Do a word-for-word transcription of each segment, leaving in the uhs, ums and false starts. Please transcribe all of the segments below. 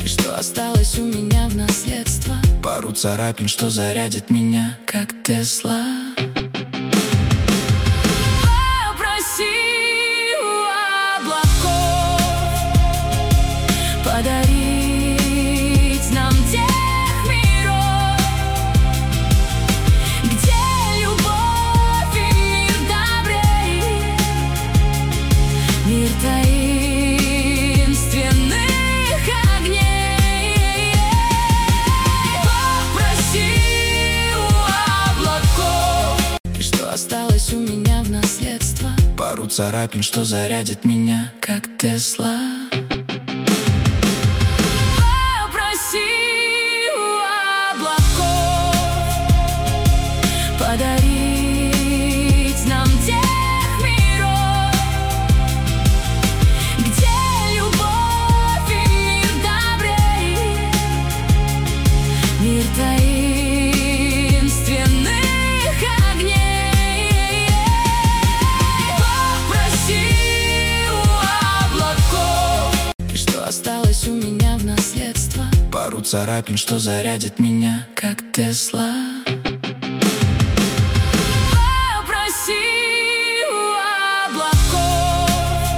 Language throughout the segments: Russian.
И что осталось у меня в наследство? Пару царапин, что зарядит меня, как Тесла. Попроси у облаков подарить нам тех миров, где любовь и мир добрей, мир таинственных огней. Попроси у облаков. И что осталось у меня в наследство? Пару царапин, что зарядит меня, как Тесла. Попроси у облаков подарить нам тех миров, где любовь и мир добрей, мир таинственных огней. Попроси у облаков. И что осталось у меня в наследство? Пару царапин, что зарядит меня, как Тесла. Попроси у облаков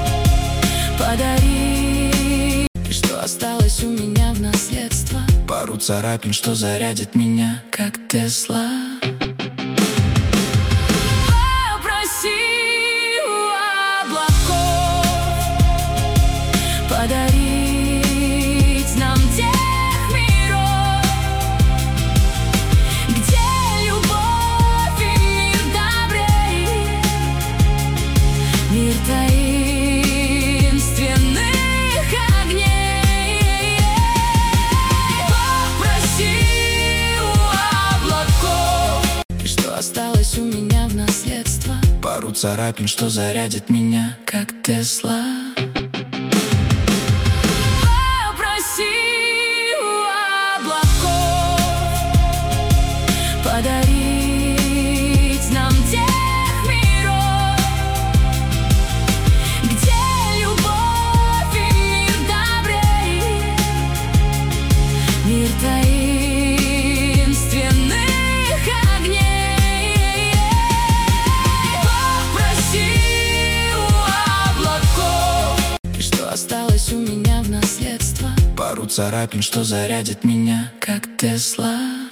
подарить. И что осталось у меня в наследство? Пару царапин, что зарядит меня, как Тесла. Попроси у облаков подарить нам тех миров, где любовь и мир добрей, мир таинственных огней. Попроси у облаков. И что осталось у меня в наследство? Пару царапин, что зарядит меня, как Тесла. Попроси у облаков подарить нам тех миров, где любовь и мир добрей, мир таинственных огней. Попроси у облаков. И что осталось у меня в наследство? Пару царапин, что зарядит меня, как Тесла.